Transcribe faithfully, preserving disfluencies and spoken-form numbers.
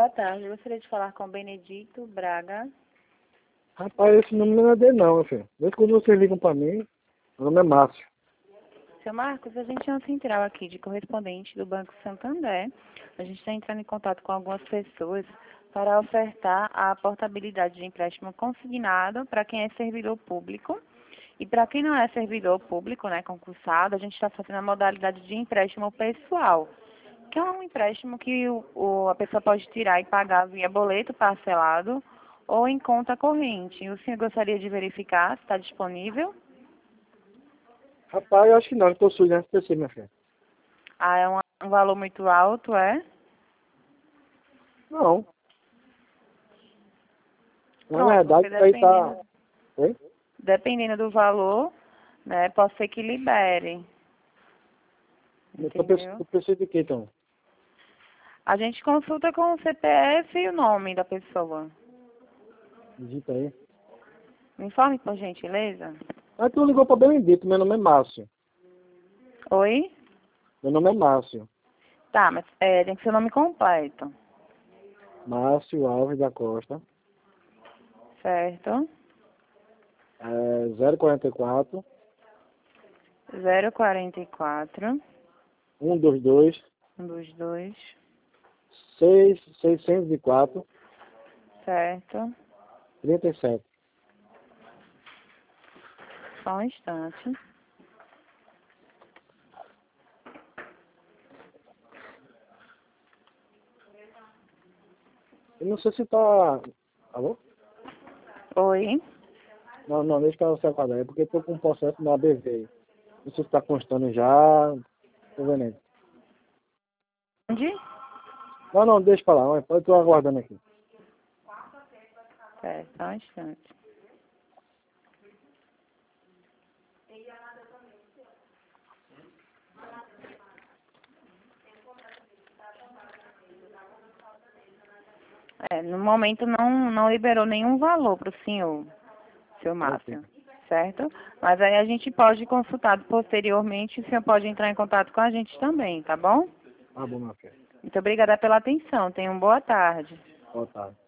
Boa tarde, eu gostaria de falar com o Benedito Braga. Rapaz, esse nome não é dele não, meu filho. Desde quando vocês ligam pra mim, meu nome é Márcio. Seu Marcos, a gente é uma central aqui de correspondente do Banco Santander. A gente está entrando em contato com algumas pessoas para ofertar a portabilidade de empréstimo consignado para quem é servidor público. E para quem não é servidor público, né, concursado, a gente está fazendo a modalidade de empréstimo pessoal, que é um empréstimo que o, o, a pessoa pode tirar e pagar via boleto parcelado ou em conta corrente. O senhor gostaria de verificar se está disponível? Rapaz, eu acho que não, que possui na S P C, minha filha. Ah, é um, um valor muito alto, é? Não. Na Pronto, verdade, porque isso aí tá... dependendo, Oi? dependendo do valor, né, pode ser que libere. Eu tô pens- Entendeu? eu pensei de quê, então? A gente consulta com o C P F e o nome da pessoa. Digita aí. Me informe, por gentileza. Mas tu ligou pra Benedito, meu nome é Márcio. Oi? Meu nome é Márcio. Tá, mas é, tem que ser o nome completo. Márcio Alves da Costa. Certo? É, zero quarenta e quatro, zero quarenta e quatro, um dois dois, um dos dois. seis, seiscentos e quatro, Certo? trinta e sete. Só um instante. Eu não sei se tá... Alô? Oi? Não, não, deixa eu ficar quadrado. É porque eu tô com um processo na A B V. Não sei se tá constando já. Tô vendo aí. Onde? Não, não, deixa pra lá. Eu tô aguardando aqui. Certo, só um instante. É, no momento não, não liberou nenhum valor para o senhor, seu Ok. Márcio, certo? Mas aí a gente pode consultar posteriormente, o senhor pode entrar em contato com a gente também, tá bom? Tá bom, meu filho. Muito obrigada pela atenção, tenha uma boa tarde. Boa tarde.